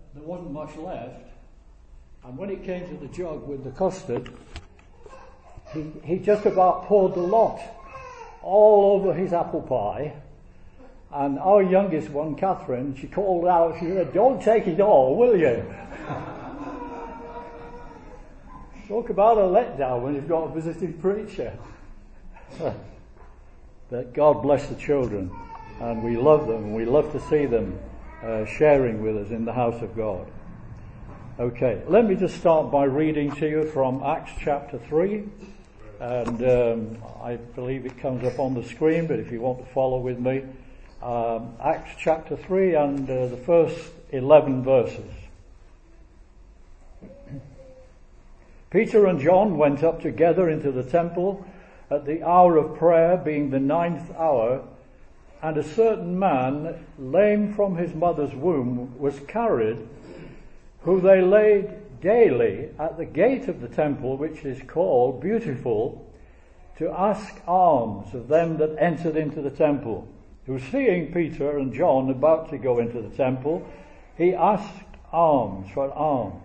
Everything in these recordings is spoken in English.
there wasn't much left. And when it came to the jug with the custard, he just about poured the lot all over his apple pie. And our youngest one, Catherine, she called out, she said, "Don't take it all, will you?" Talk about a letdown when you've got a visiting preacher. But God bless the children, and we love them, and we love to see them sharing with us in the house of God. Okay, let me just start by reading to you from Acts chapter 3, and I believe it comes up on the screen, but if you want to follow with me, Acts chapter 3 and the first 11 verses. Peter and John went up together into the temple at the hour of prayer, being the 9th hour, and a certain man, lame from his mother's womb, was carried, who they laid daily at the gate of the temple, which is called Beautiful, to ask alms of them that entered into the temple. Who, seeing Peter and John about to go into the temple, he asked alms for alms.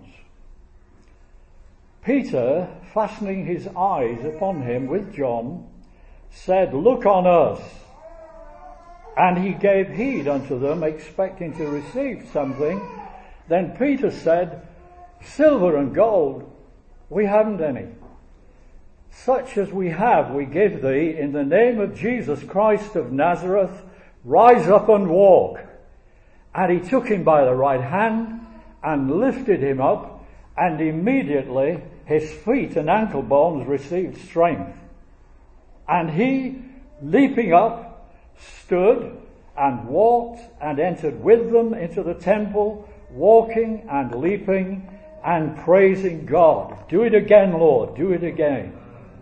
Peter, fastening his eyes upon him with John, said, "Look on us." And he gave heed unto them, expecting to receive something. Then Peter said, "Silver and gold we haven't any. Such as we have we give thee, in the name of Jesus Christ of Nazareth, rise up and walk." And he took him by the right hand and lifted him up, and immediately his feet and ankle bones received strength. And he, leaping up, stood and walked and entered with them into the temple, walking and leaping and praising God. "Do it again, Lord, do it again."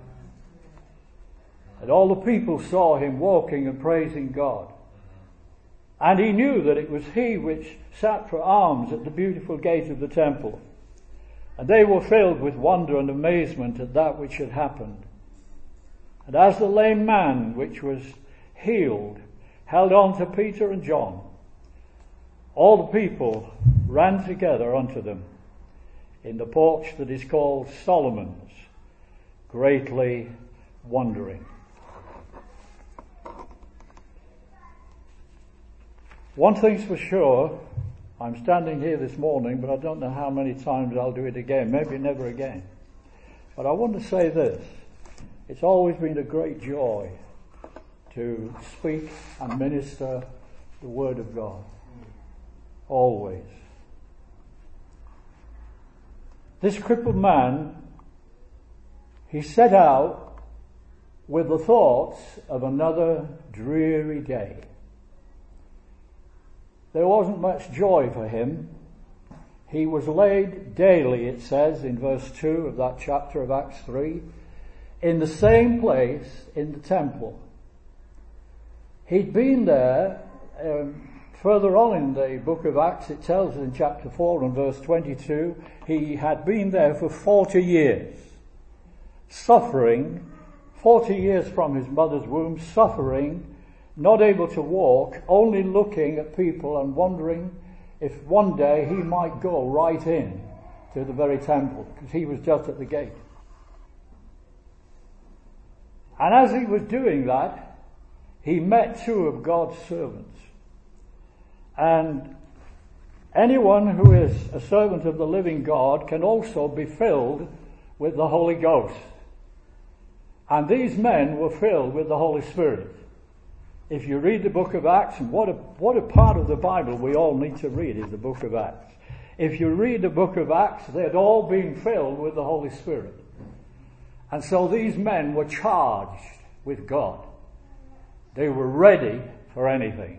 And all the people saw him walking and praising God. And he knew that it was he which sat for alms at the beautiful gate of the temple. And they were filled with wonder and amazement at that which had happened. And as the lame man which was healed held on to Peter and John, all the people ran together unto them in the porch that is called Solomon's, greatly wondering. One thing's for sure, I'm standing here this morning, but I don't know how many times I'll do it again, maybe never again. But I want to say this: it's always been a great joy to speak and minister the Word of God. Always. This crippled man, he set out with the thoughts of another dreary day. There wasn't much joy for him. He was laid daily, it says in verse 2 of that chapter of Acts 3, in the same place in the temple. He'd been there, further on in the book of Acts, it tells us in chapter 4 and verse 22, he had been there for 40 years, suffering, 40 years from his mother's womb, suffering, not able to walk, only looking at people and wondering if one day he might go right in to the very temple, because he was just at the gate. And as he was doing that, he met two of God's servants. And anyone who is a servant of the living God can also be filled with the Holy Ghost. And these men were filled with the Holy Spirit. If you read the book of Acts, and what a part of the Bible we all need to read is the book of Acts. If you read the book of Acts, they'd all been filled with the Holy Spirit. And so these men were charged with God. They were ready for anything.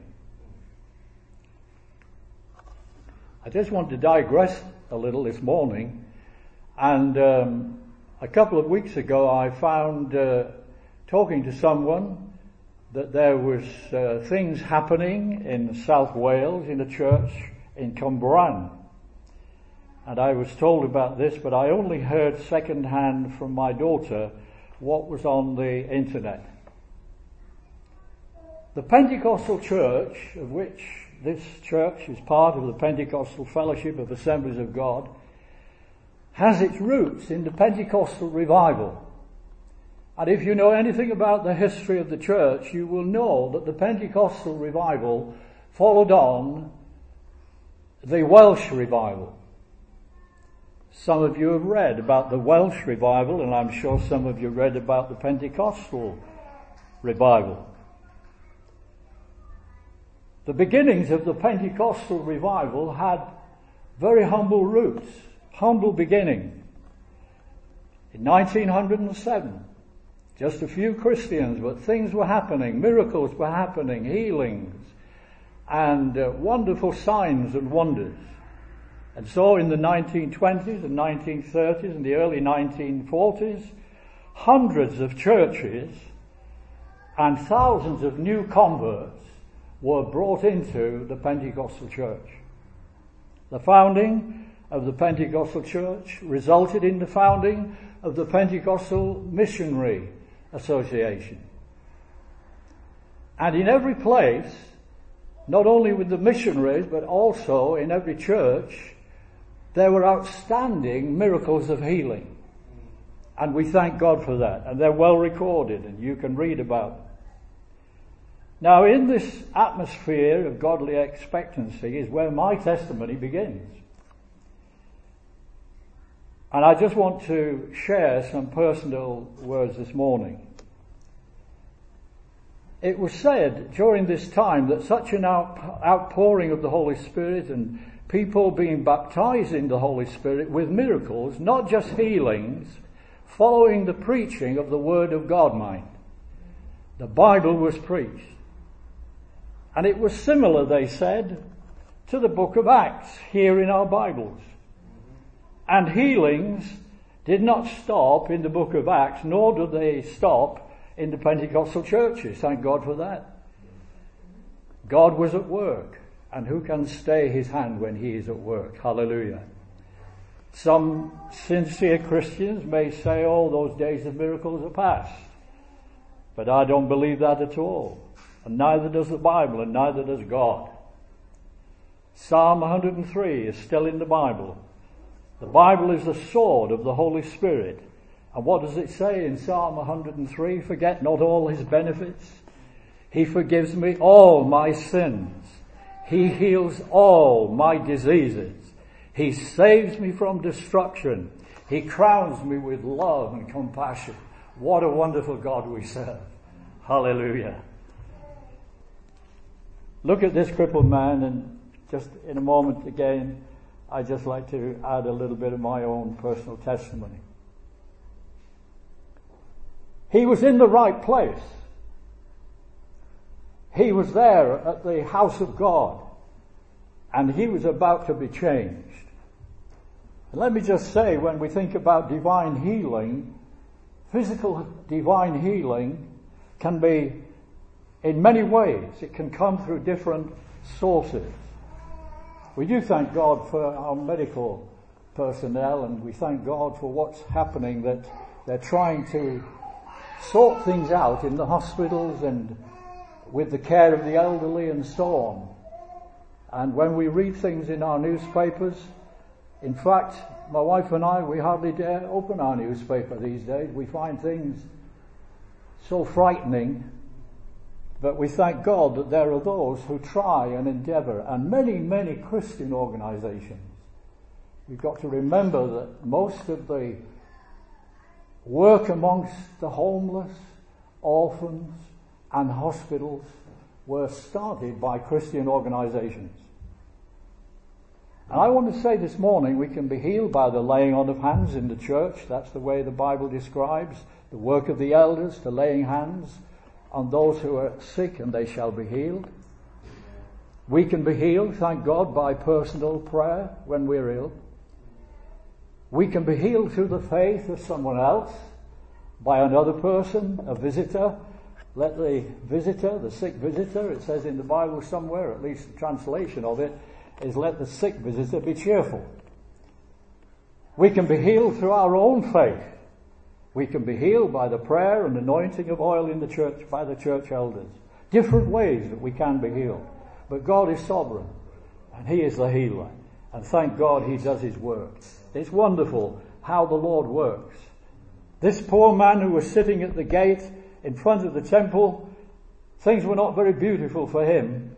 I just want to digress a little this morning. And a couple of weeks ago I found, talking to someone, that there was things happening in South Wales in a church in Cwmbran. And I was told about this, but I only heard second hand from my daughter what was on the internet. The Pentecostal church, of which this church is part of the Pentecostal Fellowship of Assemblies of God, has its roots in the Pentecostal revival. And if you know anything about the history of the church, you will know that the Pentecostal revival followed on the Welsh revival. Some of you have read about the Welsh revival, and I'm sure some of you read about the Pentecostal revival. The beginnings of the Pentecostal revival had very humble roots, humble beginning. In 1907, just a few Christians, but things were happening, miracles were happening, healings, and wonderful signs and wonders. And so in the 1920s and 1930s and the early 1940s, hundreds of churches and thousands of new converts were brought into the Pentecostal church. The founding of the Pentecostal church resulted in the founding of the Pentecostal Missionary Association. And in every place, not only with the missionaries, but also in every church, there were outstanding miracles of healing. And we thank God for that. And they're well recorded, and you can read about them. Now, in this atmosphere of godly expectancy is where my testimony begins. And I just want to share some personal words this morning. It was said during this time that such an outpouring of the Holy Spirit and people being baptized in the Holy Spirit with miracles, not just healings, following the preaching of the Word of God, mind. The Bible was preached. And it was similar, they said, to the book of Acts here in our Bibles. And healings did not stop in the book of Acts, nor did they stop in the Pentecostal churches. Thank God for that. God was at work. And who can stay his hand when he is at work? Hallelujah. Some sincere Christians may say, oh, those days of miracles are past. But I don't believe that at all. And neither does the Bible, and neither does God. Psalm 103 is still in the Bible. The Bible is the sword of the Holy Spirit. And what does it say in Psalm 103? Forget not all his benefits. He forgives me all my sins. He heals all my diseases. He saves me from destruction. He crowns me with love and compassion. What a wonderful God we serve. Hallelujah. Look at this crippled man, and just in a moment again, I'd just like to add a little bit of my own personal testimony. He was in the right place. He was there at the house of God, and he was about to be changed. And let me just say, when we think about divine healing, physical divine healing can be in many ways. It can come through different sources. We do thank God for our medical personnel, and we thank God for what's happening, that they're trying to sort things out in the hospitals and with the care of the elderly and so on. And when we read things in our newspapers, in fact, my wife and I, we hardly dare open our newspaper these days. We find things so frightening. But we thank God that there are those who try and endeavour, and many, many Christian organisations. We've got to remember that most of the work amongst the homeless, orphans and hospitals were started by Christian organisations. And I want to say this morning, we can be healed by the laying on of hands in the church. That's the way the Bible describes the work of the elders, the laying hands on those who are sick, and they shall be healed. We can be healed, thank God, by personal prayer when we're ill. We can be healed through the faith of someone else, by another person, a visitor. Let the visitor, the sick visitor, it says in the Bible somewhere, at least the translation of it, is let the sick visitor be cheerful. We can be healed through our own faith. We can be healed by the prayer and anointing of oil in the church by the church elders. Different ways that we can be healed. But God is sovereign, and He is the healer. And thank God He does His work. It's wonderful how the Lord works. This poor man who was sitting at the gate in front of the temple, things were not very beautiful for him.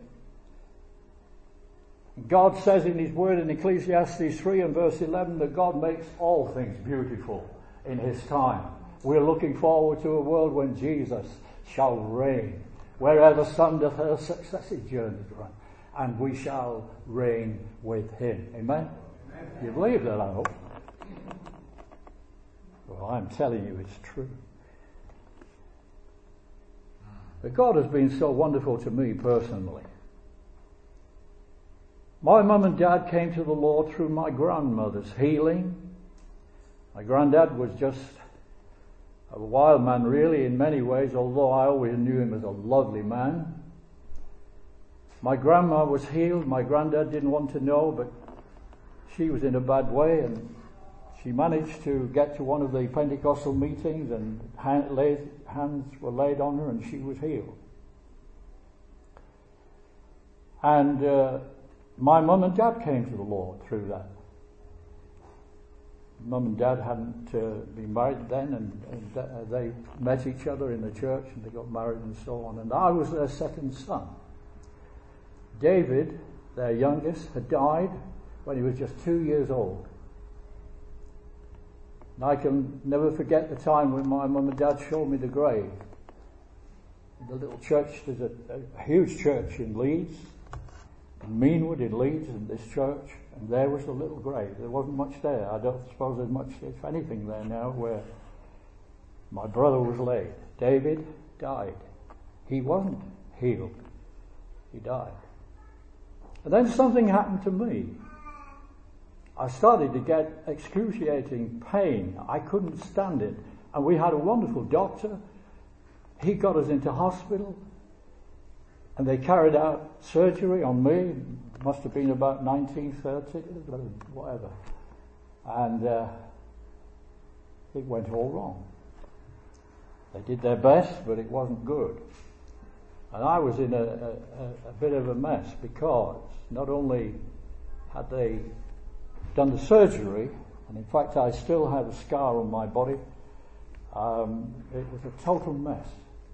God says in His word in Ecclesiastes 3 and verse 11 that God makes all things beautiful in His time. We're looking forward to a world when Jesus shall reign, wherever the sun doth her successive journeys run, and we shall reign with Him. Amen? You believe that, I hope? Well, I'm telling you it's true. But God has been so wonderful to me personally. My mum and dad came to the Lord through my grandmother's healing. My granddad was just a wild man really in many ways, although I always knew him as a lovely man. My grandma was healed. My granddad didn't want to know, but she was in a bad way, and she managed to get to one of the Pentecostal meetings, and hands were laid on her and she was healed. And my mum and dad came to the Lord through that. Mum and dad hadn't been married then, and they met each other in the church and they got married and so on. And I was their second son. David, their youngest, had died when he was just 2 years old. And I can never forget the time when my mum and dad showed me the grave. The little church, there's a huge church in Leeds, in Meanwood in Leeds, in this church, and there was the little grave. There wasn't much there. I don't suppose there's much, if anything, there now where my brother was laid. David died. He wasn't healed. He died. And then something happened to me. I started to get excruciating pain. I couldn't stand it. And we had a wonderful doctor. He got us into hospital. And they carried out surgery on me. It must have been about 1930, whatever. And it went all wrong. They did their best, but it wasn't good. And I was in a bit of a mess because not only had they done the surgery, and in fact I still had a scar on my body, it was a total mess.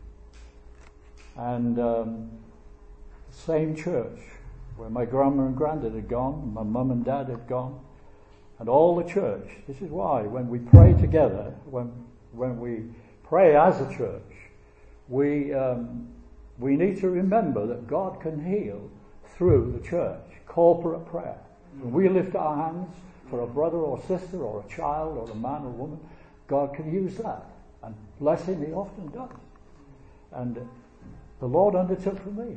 And same church where my grandma and granddad had gone, my mum and dad had gone, and all the church. This is why when we pray together, when we pray as a church, we need to remember that God can heal through the church, corporate prayer. When we lift our hands for a brother or sister or a child or a man or woman, God can use that. And bless Him, He often does. And the Lord undertook for me.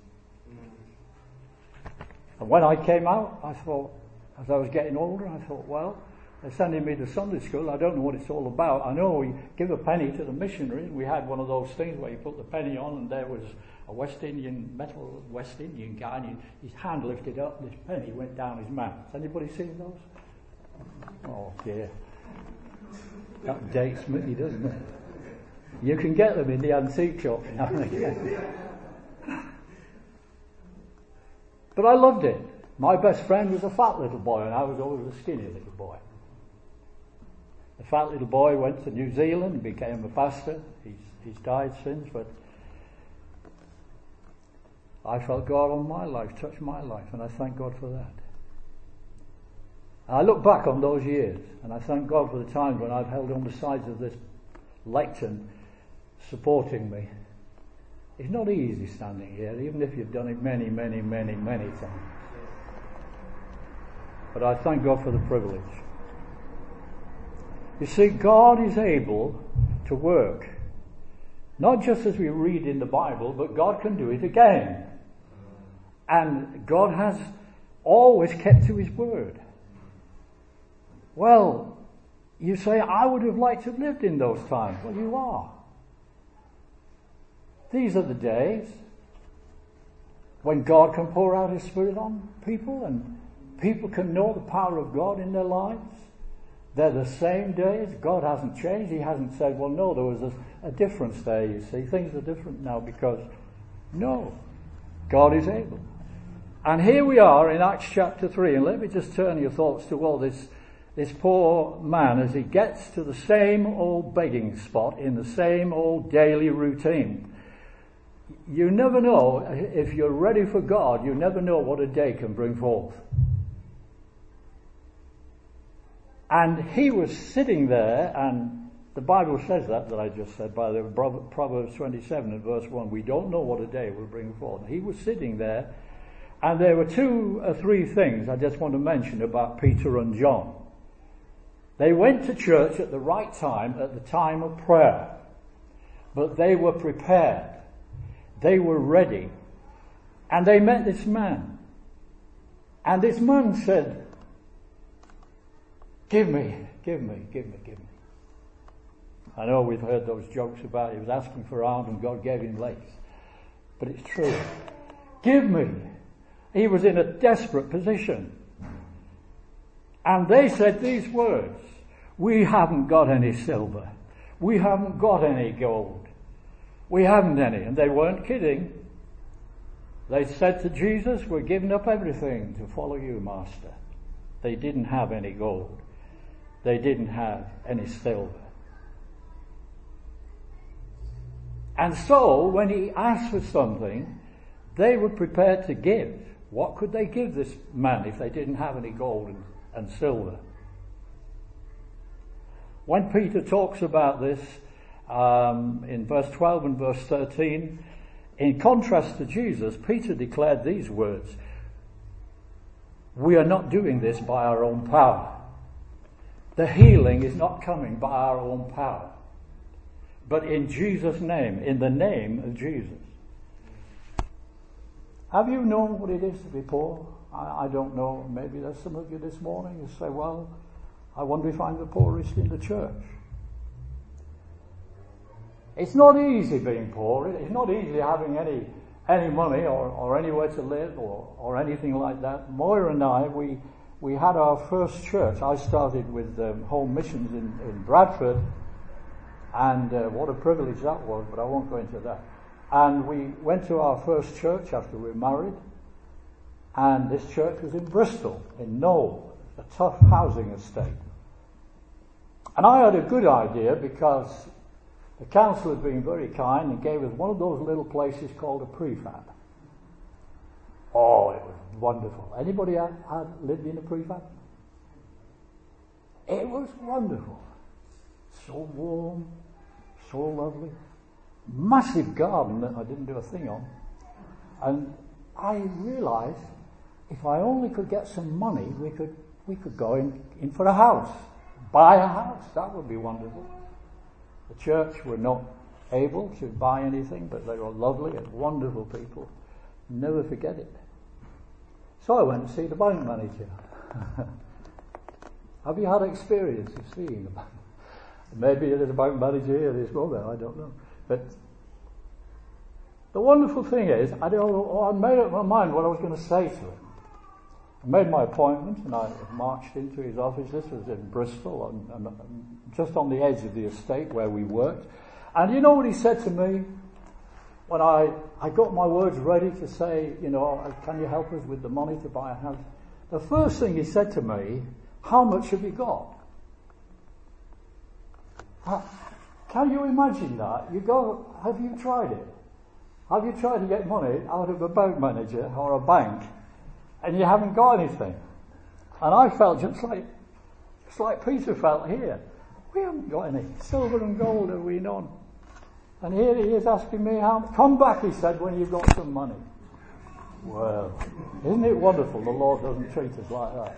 And when I came out, I thought, as I was getting older, I thought, well, they're sending me to Sunday school. I don't know what it's all about. I know we give a penny to the missionaries. We had one of those things where you put the penny on and there was a West Indian guy, and his hand lifted up and this penny went down his mouth. Has anybody seen those? Oh dear. That dates me, doesn't it? You can get them in the antique shop now and again. But I loved it. My best friend was a fat little boy and I was always a skinny little boy. The fat little boy went to New Zealand and became a pastor. He's died since, but I felt God on my life, touched my life, and I thank God for that. I look back on those years and I thank God for the times when I've held on the sides of this lectern supporting me. It's not easy standing here, even if you've done it many, many, many, many times. But I thank God for the privilege. You see, God is able to work, not just as we read in the Bible, but God can do it again. And God has always kept to His word. Well, you say, I would have liked to have lived in those times. Well, you are. These are the days when God can pour out His Spirit on people and people can know the power of God in their lives. They're the same days. God hasn't changed. He hasn't said, well, no, there was a difference there, you see. Things are different now because, no, God is able. And here we are in Acts chapter 3, and let me just turn your thoughts to all this poor man as he gets to the same old begging spot in the same old daily routine. You never know, if you're ready for God, you never know what a day can bring forth. And he was sitting there, and the Bible says that I just said, by the Proverbs 27 and verse 1, we don't know what a day will bring forth. He was sitting there, and there were 2 or 3 things I just want to mention about Peter and John. They went to church at the right time, at the time of prayer, but they were prepared. They were ready, and they met this man. And this man said, give me. I know we've heard those jokes about he was asking for alms and God gave him legs. But it's true. Give me. He was in a desperate position. And they said these words, we haven't got any silver. We haven't got any gold. We haven't any. And they weren't kidding. They said to Jesus, we're giving up everything to follow you, Master. They didn't have any gold. They didn't have any silver. And so, when he asked for something, they were prepared to give. What could they give this man if they didn't have any gold and silver? When Peter talks about this, in verse 12 and verse 13, in contrast to Jesus, Peter declared these words, we are not doing this by our own power. The healing is not coming by our own power, but in Jesus' name, in the name of Jesus. Have you known what it is to be poor? I don't know. Maybe there's some of you this morning who say, well, I wonder if I'm the poorest in the church. It's not easy being poor. It's not easy having any money or anywhere to live or anything like that. Moira and I, we had our first church. I started with Home Missions in Bradford, and what a privilege that was, but I won't go into that. And we went to our first church after we were married, and this church was in Bristol, in Knoll, a tough housing estate. And I had a good idea because the council had been very kind and gave us one of those little places called a prefab. Oh, it was wonderful. Anybody had lived in a prefab? It was wonderful. So warm, so lovely. Massive garden that I didn't do a thing on. And I realised if I only could get some money, we could go in for a house. Buy a house. That would be wonderful. The church were not able to buy anything, but they were lovely and wonderful people. Never forget it. So I went to see the bank manager. Have you had experience of seeing a bank? Maybe there's a bank manager here this moment, I don't know. But the wonderful thing is, I made up my mind what I was going to say to him. I made my appointment and I marched into his office. This was in Bristol, and just on the edge of the estate where we worked. And you know what he said to me? When I got my words ready to say, can you help us with the money to buy a house? The first thing he said to me, how much have you got? Can you imagine that? Have you tried it? Have you tried to get money out of a bank manager or a bank and you haven't got anything? And I felt just like Peter felt here. We haven't got any silver and gold, have we none? And here he is asking me how. Come back, he said, when you've got some money. Well, isn't it wonderful the Lord doesn't treat us like that?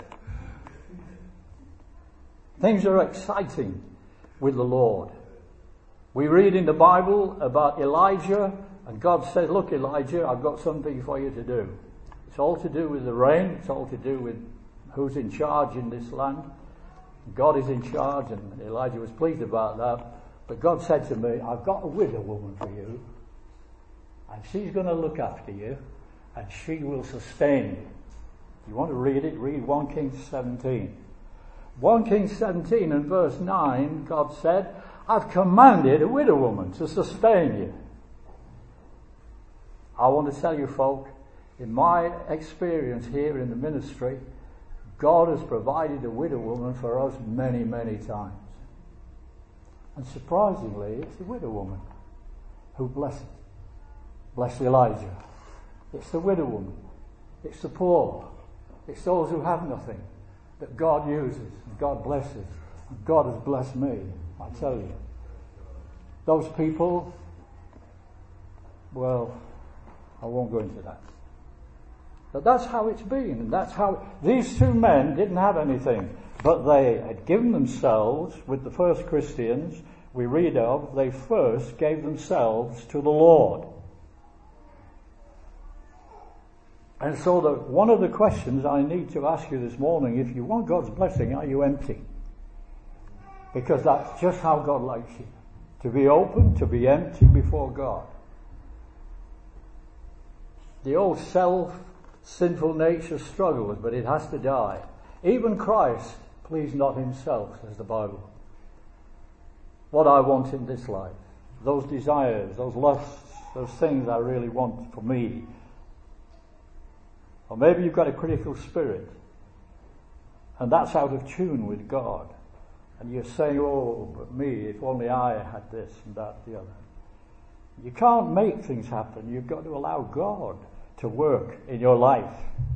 Things are exciting with the Lord. We read in the Bible about Elijah, and God said, look, Elijah, I've got something for you to do. It's all to do with the rain. It's all to do with who's in charge in this land. God is in charge, and Elijah was pleased about that. But God said to me, I've got a widow woman for you, and she's going to look after you, and she will sustain you. If you want to read it, read 1 Kings 17. 1 Kings 17 and verse 9, God said, I've commanded a widow woman to sustain you. I want to tell you, folk, In my experience here in the ministry, God has provided a widow woman for us many, many times. And surprisingly, it's the widow woman who blessed Elijah. It's the widow woman. It's the poor. It's those who have nothing that God uses and God blesses. And God has blessed me, I tell you. Those people, well, I won't go into that. But that's how it's been. And that's how these two men didn't have anything. But they had given themselves, with the first Christians we read of, they first gave themselves to the Lord. And so one of the questions I need to ask you this morning, if you want God's blessing, are you empty? Because that's just how God likes you. To be open, to be empty before God. The old sinful nature struggles, but it has to die. Even Christ pleased not himself, says the Bible. What I want in this life, those desires, those lusts, those things I really want for me. Or maybe you've got a critical spirit, and that's out of tune with God. And you're saying, oh, but me, if only I had this and that, the other. You can't make things happen. You've got to allow God to work in your life.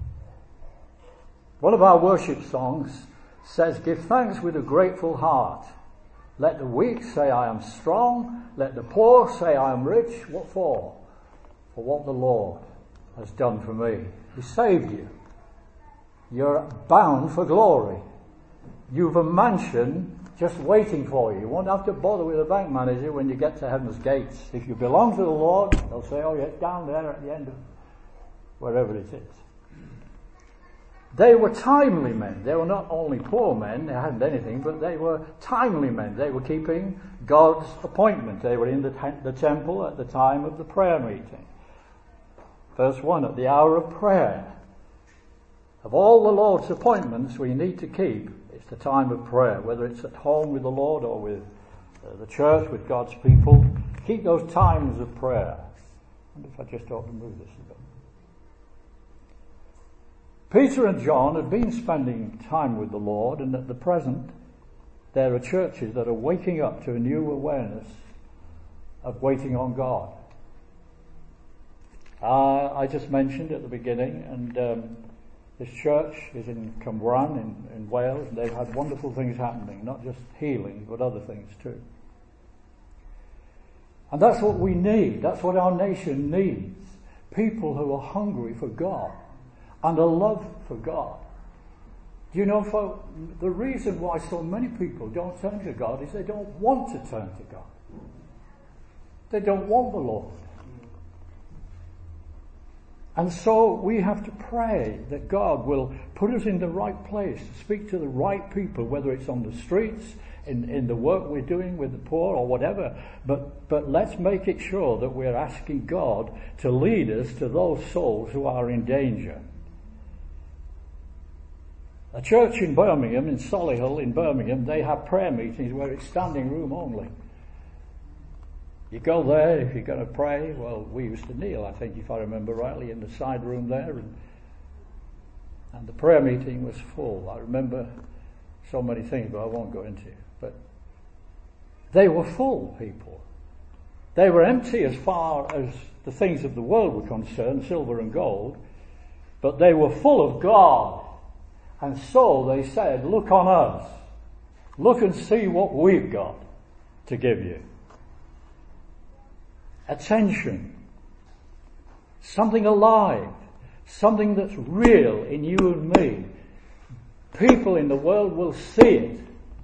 One of our worship songs says, give thanks with a grateful heart. Let the weak say I am strong. Let the poor say I am rich. What for? For what the Lord has done for me. He saved you. You're bound for glory. You've a mansion just waiting for you. You won't have to bother with a bank manager when you get to heaven's gates. If you belong to the Lord, they'll say, oh, yeah, it's down there at the end of wherever it is. They were timely men. They were not only poor men, they hadn't anything, but they were timely men. They were keeping God's appointment. They were in the temple at the time of the prayer meeting. Verse 1, at the hour of prayer. Of all the Lord's appointments we need to keep, it's the time of prayer, whether it's at home with the Lord or with the church, with God's people. Keep those times of prayer. I wonder if I just ought to move this a bit. Peter and John have been spending time with the Lord, and at the present there are churches that are waking up to a new awareness of waiting on God. I just mentioned at the beginning, and this church is in Cwmbran in Wales, and they've had wonderful things happening, not just healing, but other things too. And that's what we need. That's what our nation needs. People who are hungry for God and a love for God. Do you know, folks, the reason why so many people don't turn to God is they don't want to turn to God. They don't want the Lord. And so we have to pray that God will put us in the right place to speak to the right people, whether it's on the streets, in the work we're doing with the poor or whatever. But let's make it sure that we're asking God to lead us to those souls who are in danger. A church in Birmingham, in Solihull in Birmingham, they have prayer meetings where it's standing room only. You go there if you're going to pray. Well, we used to kneel, I think, if I remember rightly, in the side room there, and the prayer meeting was full. I remember so many things, but I won't go into it. But they were full, people. They were empty as far as the things of the world were concerned, silver and gold, but they were full of God. And so they said, look on us. Look and see what we've got to give you. Attention. Something alive. Something that's real in you and me. People in the world will see it.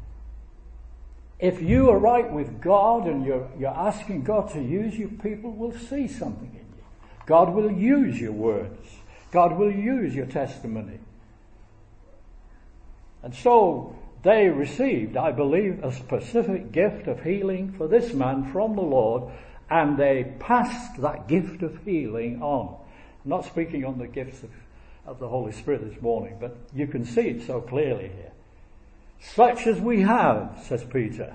If you are right with God and you're asking God to use you, people will see something in you. God will use your words. God will use your testimony. And so they received, I believe, a specific gift of healing for this man from the Lord, and they passed that gift of healing on. I'm not speaking on the gifts of the Holy Spirit this morning, but you can see it so clearly here. Such as we have, says Peter.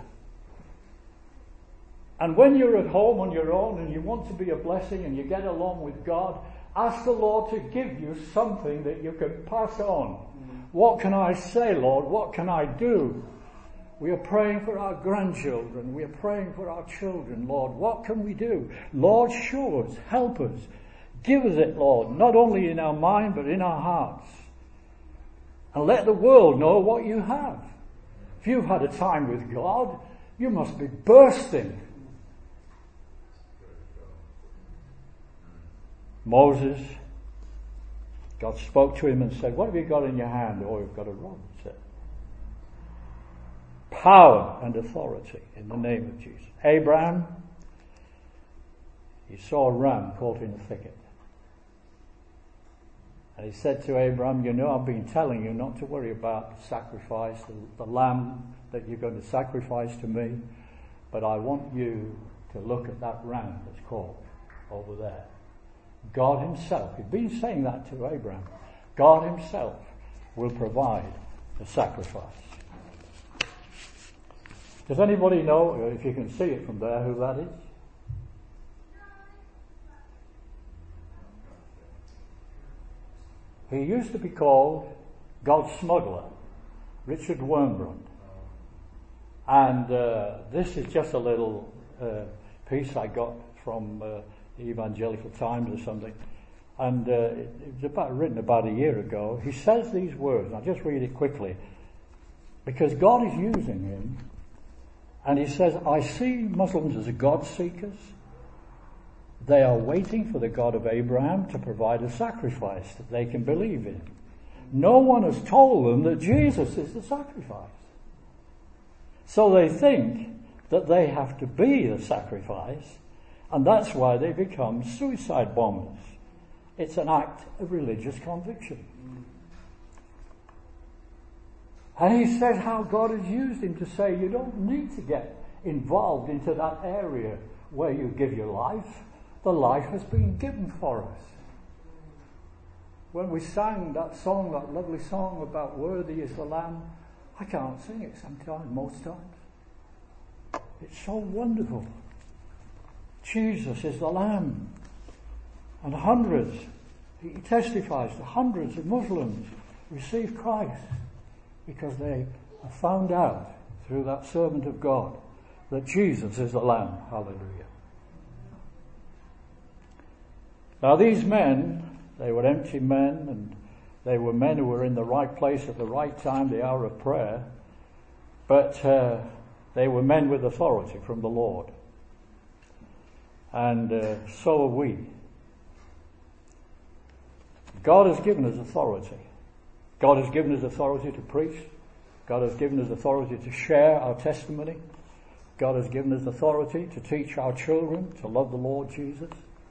And when you're at home on your own and you want to be a blessing and you get along with God, Ask the Lord to give you something that you can pass on. What can I say, Lord? What can I do? We are praying for our grandchildren. We are praying for our children, Lord. What can we do? Lord, show us, help us. Give us it, Lord, not only in our mind, but in our hearts. And let the world know what you have. If you've had a time with God, you must be bursting. Moses, God spoke to him and said, what have you got in your hand? Oh, you've got a rod, he said. Power and authority in the name of Jesus. Abraham, he saw a ram caught in a thicket. And he said to Abraham, you know, I've been telling you not to worry about the sacrifice, the lamb that you're going to sacrifice to me, but I want you to look at that ram that's caught over there. God himself, he'd been saying that to Abraham, God himself will provide the sacrifice. Does anybody know, if you can see it from there, who that is? He used to be called God's smuggler, Richard Wurmbrand. And this is just a little piece I got from the Evangelical Times or something. And it was written about a year ago. He says these words, I'll just read it quickly, because God is using him. And he says, I see Muslims as God seekers. They are waiting for the God of Abraham to provide a sacrifice that they can believe in. No one has told them that Jesus is the sacrifice. So they think that they have to be the sacrifice, and that's why they become suicide bombers. It's an act of religious conviction. And he said how God has used him to say you don't need to get involved into that area where you give your life. The life has been given for us. When we sang that song, that lovely song about worthy is the Lamb, I can't sing it sometimes, most times. It's so wonderful. Jesus is the Lamb. And hundreds, he testifies to hundreds of Muslims receive Christ because they have found out through that servant of God that Jesus is the Lamb. Hallelujah. Now these men, they were empty men, and they were men who were in the right place at the right time, the hour of prayer, but they were men with authority from the Lord. And so are we. God has given us authority. God has given us authority to preach. God has given us authority to share our testimony. God has given us authority to teach our children to love the Lord Jesus.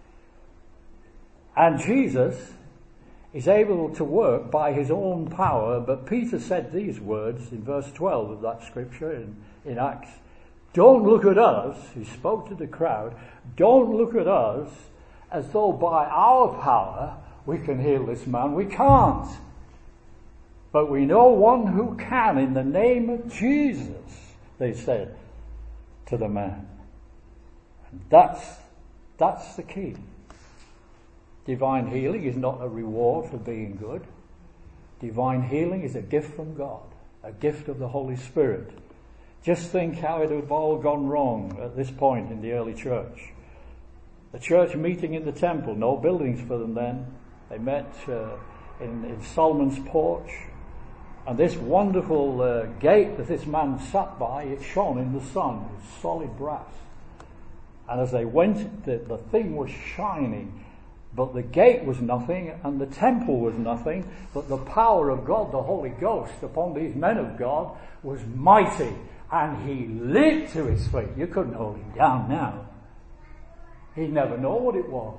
And Jesus is able to work by his own power, but Peter said these words in verse 12 of that scripture in Acts. Don't look at us, he spoke to the crowd, don't look at us as though by our power we can heal this man. We can't. But we know one who can in the name of Jesus, they said to the man. And that's the key. Divine healing is not a reward for being good. Divine healing is a gift from God, a gift of the Holy Spirit. Just think how it would have all gone wrong at this point in the early church. The church meeting in the temple, no buildings for them then. They met in Solomon's porch. And this wonderful gate that this man sat by, it shone in the sun. It was solid brass. And as they went, the thing was shining. But the gate was nothing, and the temple was nothing. But the power of God, the Holy Ghost, upon these men of God was mighty. And he leaped to his feet. You couldn't hold him down now. He'd never know what it was.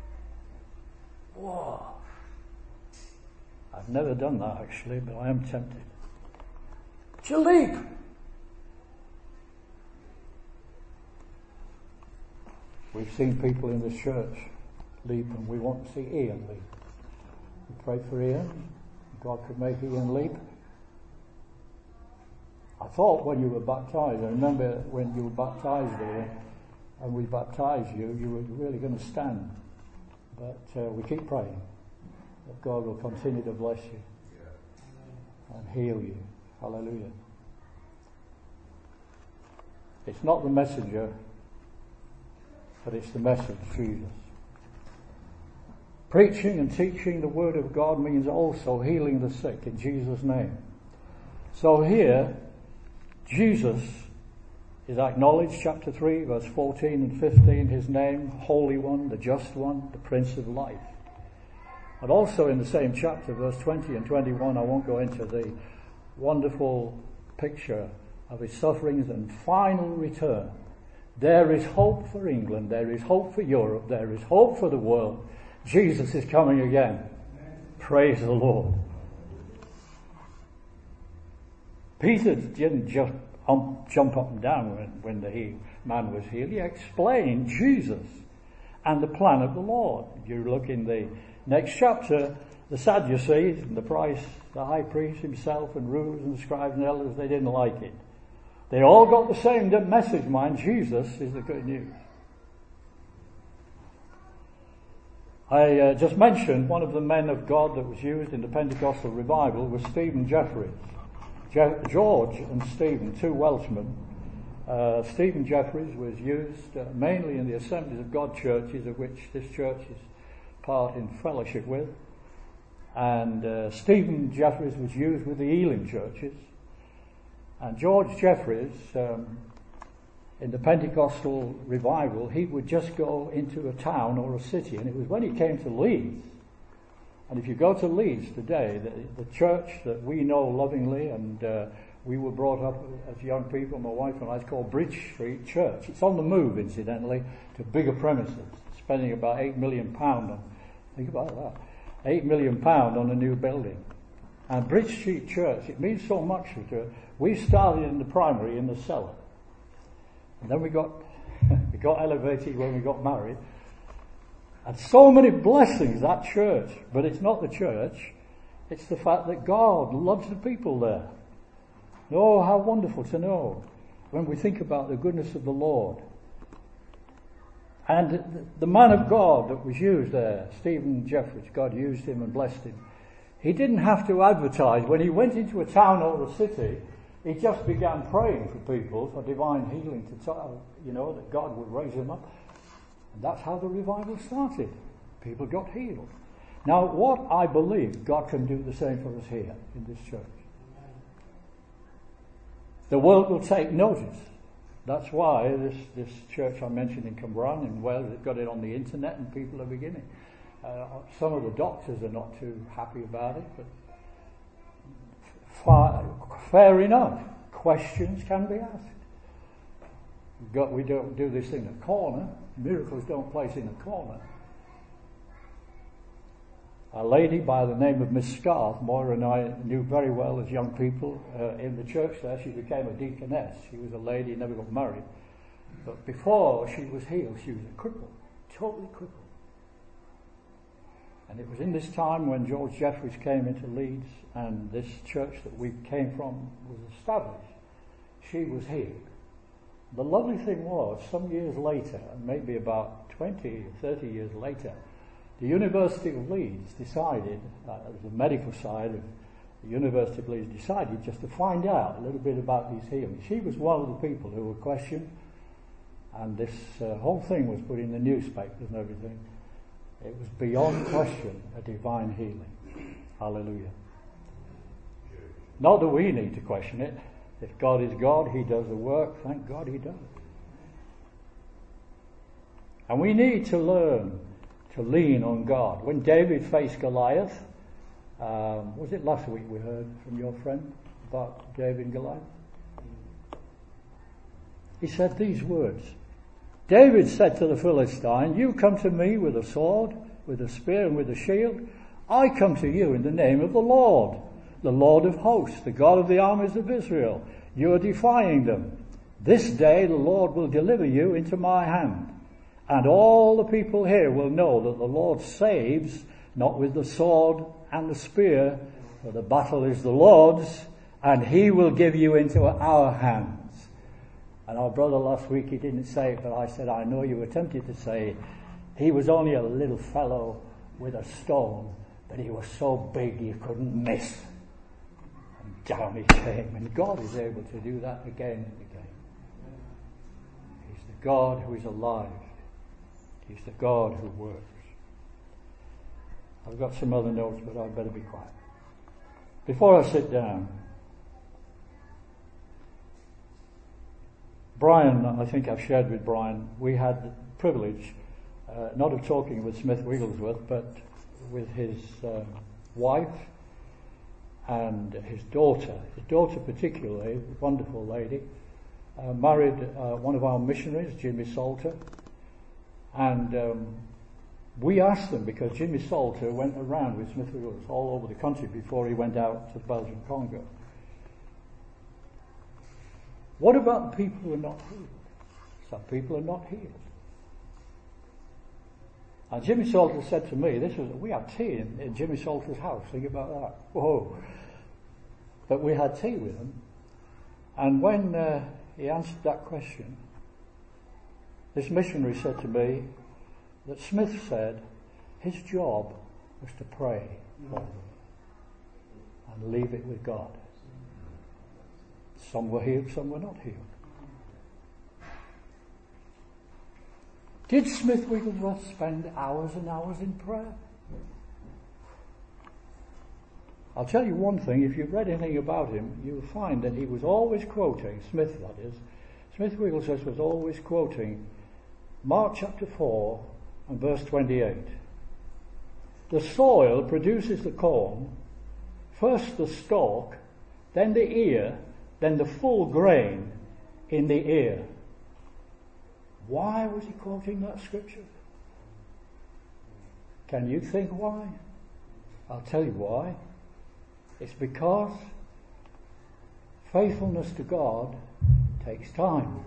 Whoa. I've never done that actually, but I am tempted. To leap. We've seen people in this church leap, and we want to see Ian leap. We prayed for Ian. God could make Ian leap. I thought when you were baptized, I remember when you were baptized, Ian, and we baptized you, you were really going to stand. But we keep praying that God will continue to bless you and heal you. Hallelujah. It's not the messenger, but it's the message, Jesus. Preaching and teaching the Word of God means also healing the sick in Jesus' name. So here, Jesus is acknowledged, chapter 3, verse 14 and 15, his name, Holy One, the Just One, the Prince of Life. And also in the same chapter, verse 20 and 21, I won't go into the wonderful picture of his sufferings and final return. There is hope for England, there is hope for Europe, there is hope for the world. Jesus is coming again. Praise the Lord. Peter didn't just jump up and down when the man was healed. He explained Jesus and the plan of the Lord. If you look in the next chapter, the Sadducees and the high priest himself and rulers and scribes and elders, they didn't like it. They all got the same message, mind. Jesus is the good news. I just mentioned one of the men of God that was used in the Pentecostal revival was Stephen Jeffreys. George and Stephen, two Welshmen. Stephen Jeffreys was used mainly in the Assemblies of God churches, of which this church is part in fellowship with. And Stephen Jeffreys was used with the Elim churches. And George Jeffreys, in the Pentecostal revival, he would just go into a town or a city. And it was when he came to Leeds. And if you go to Leeds today, the church that we know lovingly, and we were brought up as young people, my wife and I, it's called Bridge Street Church. It's on the move, incidentally, to bigger premises, spending about £8 million on, think about that, £8 million on a new building. And Bridge Street Church, it means so much to it. We started in the primary in the cellar. And then we got elevated when we got married. And so many blessings, that church. But it's not the church. It's the fact that God loves the people there. Oh, how wonderful to know when we think about the goodness of the Lord. And the man of God that was used there, Stephen Jeffreys, God used him and blessed him. He didn't have to advertise. When he went into a town or a city, he just began praying for people for divine healing to tell, that God would raise him up. And that's how the revival started. People got healed. Now, what I believe, God can do the same for us here in this church. The world will take notice. That's why this church I mentioned in Cumbrain in Wales, they've got it on the internet and people are beginning. Some of the doctors are not too happy about it, but fair enough. Questions can be asked. We don't do this in a corner. Miracles don't place in a corner. A lady by the name of Miss Scarth, Moira and I knew very well as young people in the church there. She became a deaconess. She was a lady, never got married. But before she was healed, she was a cripple, totally crippled. And it was in this time when George Jeffreys came into Leeds and this church that we came from was established. She was healed. The lovely thing was, some years later, maybe about 20 or 30 years later, the University of Leeds decided, the medical side of the University of Leeds decided just to find out a little bit about these healings. She was one of the people who were questioned, and this whole thing was put in the newspapers and everything. It was beyond question a divine healing. Hallelujah. Not that we need to question it. If God is God, He does the work. Thank God He does. And we need to learn to lean on God. When David faced Goliath, was it last week we heard from your friend about David and Goliath? He said these words. David said to the Philistine, "You come to me with a sword, with a spear and with a shield. I come to you in the name of the Lord of hosts, the God of the armies of Israel. You are defying them. This day the Lord will deliver you into my hand. And all the people here will know that the Lord saves, not with the sword and the spear, for the battle is the Lord's, and He will give you into our hands." And our brother last week, he didn't say it, but I said, I know you were tempted to say, He was only a little fellow with a stone, but he was so big you couldn't miss. And down he came. And God is able to do that again and again. He's the God who is alive. He's the God who works. I've got some other notes, but I'd better be quiet. Before I sit down, Brian, I think I've shared with Brian, we had the privilege, not of talking with Smith Wigglesworth, but with his wife and his daughter. His daughter particularly, a wonderful lady, married one of our missionaries, Jimmy Salter. And we asked them, because Jimmy Salter went around with Smith Wigglesworth all over the country before he went out to Belgian Congo. What about the people who are not healed? Some people are not healed. And Jimmy Salter said to me, we had tea in Jimmy Salter's house, think about that. Whoa. But we had tea with him. And when he answered that question, this missionary said to me that Smith said his job was to pray for them and leave it with God. Some were healed, some were not healed. Did Smith Wigglesworth spend hours and hours in prayer? I'll tell you one thing, if you've read anything about him, you'll find that he was always quoting, Smith that is, Smith Wigglesworth was always quoting Mark chapter 4 and verse 28. The soil produces the corn, first the stalk, then the ear, then the full grain in the ear. Why was he quoting that scripture? Can you think why? I'll tell you why. It's because faithfulness to God takes time.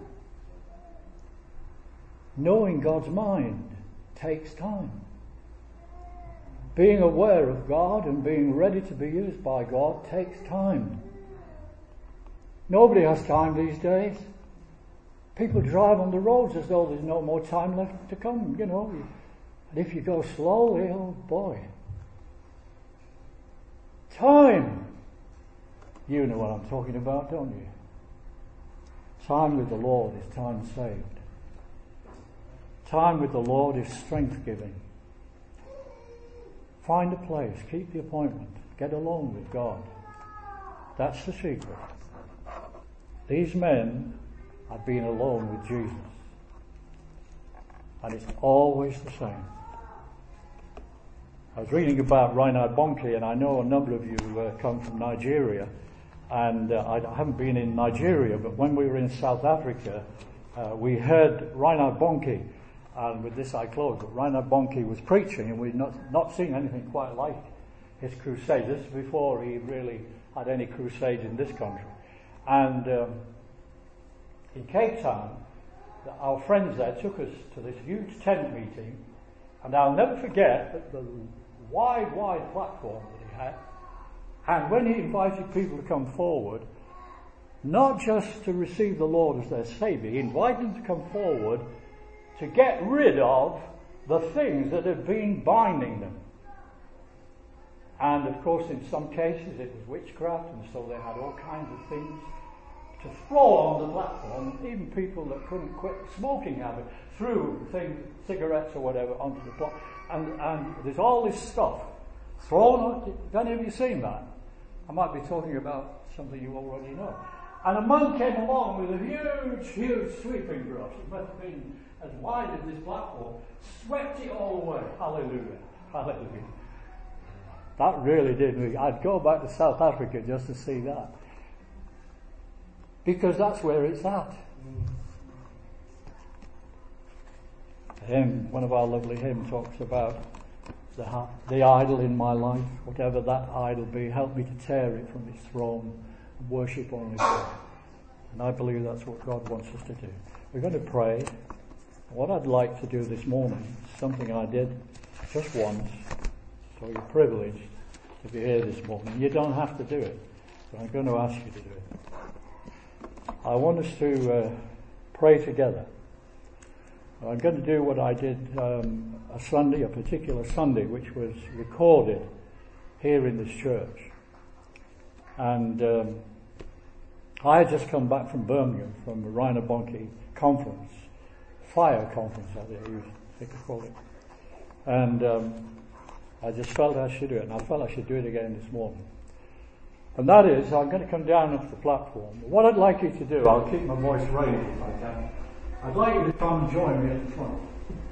Knowing God's mind takes time. Being aware of God and being ready to be used by God takes time. Nobody has time these days. People drive on the roads as though there's no more time left to come, you know. And if you go slowly, oh boy. Time. You know what I'm talking about, don't you? Time with the Lord is time saved. Time with the Lord is strength giving. Find a place, keep the appointment, get alone with God. That's the secret. These men have been alone with Jesus. And it's always the same. I was reading about Reinhard Bonnke, and I know a number of you come from Nigeria. And I haven't been in Nigeria, but when we were in South Africa, we heard Reinhard Bonnke, and with this I close, but Reinhard Bonnke was preaching, and we'd not seen anything quite like his crusade. This is before he really had any crusade in this country. And in Cape Town, our friends there took us to this huge tent meeting, and I'll never forget the wide platform that he had. And when he invited people to come forward, not just to receive the Lord as their Saviour, he invited them to come forward to get rid of the things that had been binding them. And of course, in some cases, it was witchcraft, and so they had all kinds of things to throw on the platform. Even people that couldn't quit smoking habit threw things, cigarettes or whatever, onto the platform. And there's all this stuff thrown on. Have any of you seen that? I might be talking about something you already know. And a man came along with a huge sweeping brush. It must have been as wide as this platform. Swept it all away. Hallelujah. Hallelujah. That really did me. I'd go back to South Africa just to see that. Because that's where it's at. One of our lovely hymns talks about the idol in my life, whatever that idol be, help me to tear it from its throne and worship only God. And I believe that's what God wants us to do. We're going to pray. What I'd like to do this morning, something I did just once, so you're privileged to be here this morning. You don't have to do it, but I'm going to ask you to do it. I want us to pray together. I'm going to do what I did a particular Sunday, which was recorded here in this church. And I had just come back from Birmingham, from the Rainer Bonke conference, fire conference, I think I call it. And I just felt I should do it, and I felt I should do it again this morning. And that is, I'm going to come down off the platform. What I'd like you to do, I'll keep my voice raised if I can. I'd like you to come and join me at the front.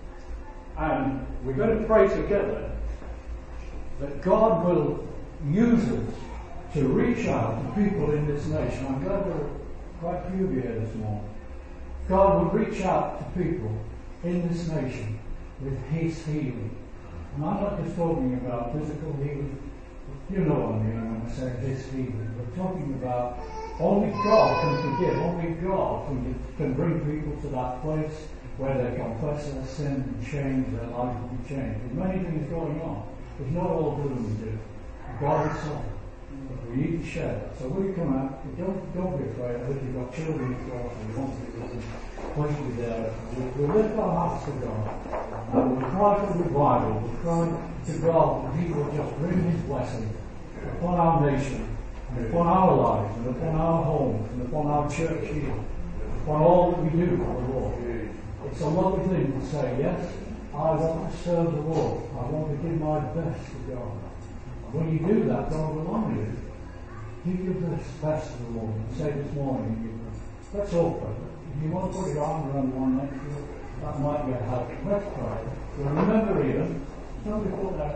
And we're going to pray together that God will use us to reach out to people in this nation. I'm glad there are quite a few of you here this morning. God will reach out to people in this nation with His healing. And I'm not just talking about physical healing. You know what I mean when I say His healing. We're talking about only God can forgive. Only God can bring people to that place where they confess their sin and change, their life will be changed. There's many things going on. It's not all gloom and doom. God is sovereign. But we need to share that. So will you come out? Don't be afraid. If you've got children at home and you want to be point you there. We'll lift our hearts to God. And we'll cry for revival. We'll cry to God that He will just bring His blessing upon our nation, and upon our lives, and upon our homes, and upon our church here, upon all that we do for the Lord. It's a lovely thing to say, yes, I want to serve the Lord. I want to give my best to God. And when you do that, God will honor you. Give your best to the Lord. And say this morning, let's all pray. If you want to put your arm around one next to you, that might be a help. Let's pray. But remember, Ian, somebody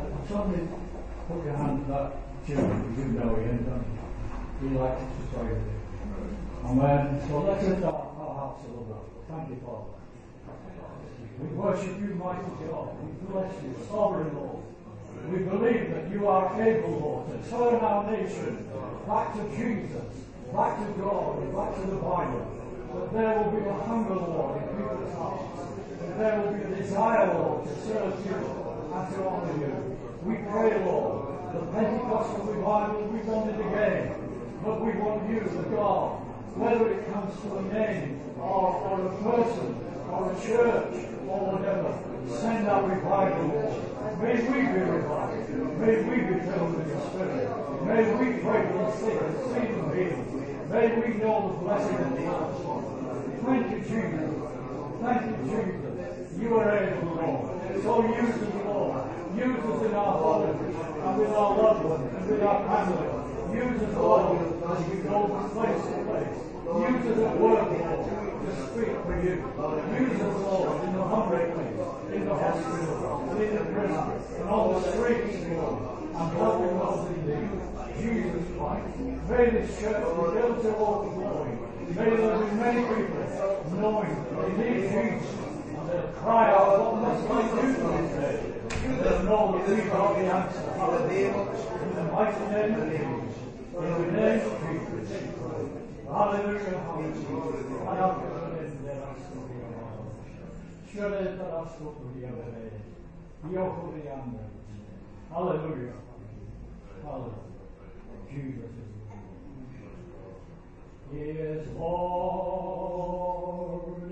put your hand to that children. You know Ian, don't you? He likes to pray with you. Amen. So let's lift our hearts a little bit. Thank you, Father. We worship you, mighty God. We bless you, sovereign Lord. We believe that you are able, Lord, to turn our nation back to Jesus, back to God, and back to the Bible. That there will be a hunger, Lord, in people's hearts. That there will be a desire, Lord, to serve you and to honor you. We pray, Lord, the Pentecostal revival, we want it again. But we want you, the God, whether it comes to a name or a person or a church or whatever, send our revival, Lord. May we be revived. May we be filled with your Spirit. May we pray for the sick and see them healed. May we know the blessing of the Lord. Thank you, Jesus. Thank you, Jesus. You are able, Lord. So use us, Lord. Use us in our homes and with our loved ones and with our family. Use us, Lord, as we go from place to place. Use us at work, Lord, to speak for you. Use us, Lord, in the hungry place, in the hospital, and in the prison, and on the streets, Lord, and helping those in need. Jesus Christ. May this church be built to overflowing. May there be many people knowing that they need Jesus, and they'll cry out, what must I do for this day? They'll know that we are the answer. In the mighty name of Jesus. In the name of Jesus. Hallelujah. Hallelujah. Hallelujah. Jesus is Lord.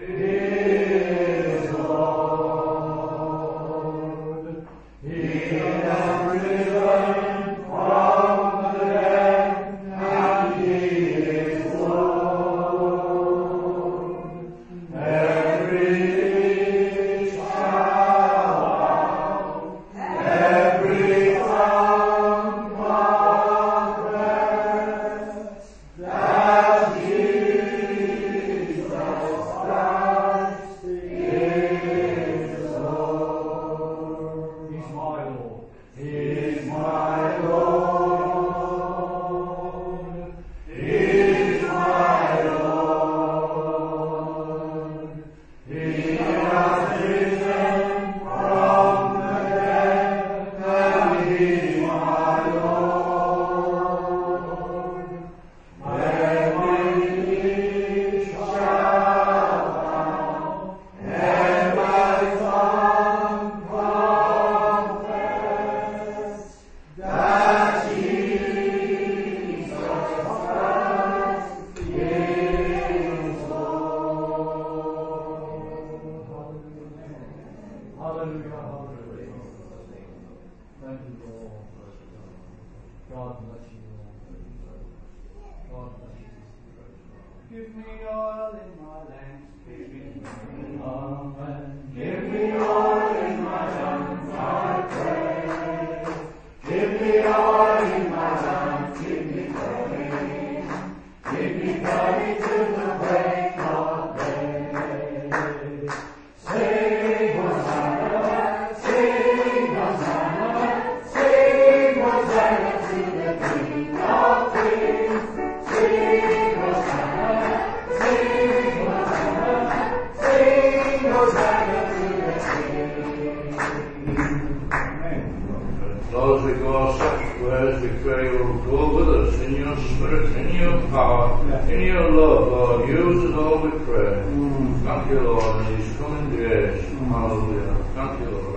Is Lord. He has risen from the dead, and He is Lord. Every knee shall bow, every tongue confess that Jesus Christ is Lord. He's my Lord. He's my Lord. He's my Lord. He has risen from the dead, and He's my Lord. Every Lord. God bless you, Lord. God bless you. Give me oil in my lamps, give me Amen. Give me oil in my lamps, I pray. Give me oil in my lamps, give me burning. Give me burning to the break of day. Sing Hosanna, sing Hosanna, sing Hosanna to the King of Kings. Sing Hosanna, sing Hosanna, sing Hosanna to the King. Amen. Lord, we go our separate ways, we pray you will go with us in your spirit, in your power, in your love, Lord. Use it all, we pray. Thank you, Lord, in these coming days. Hallelujah. Thank you, Lord.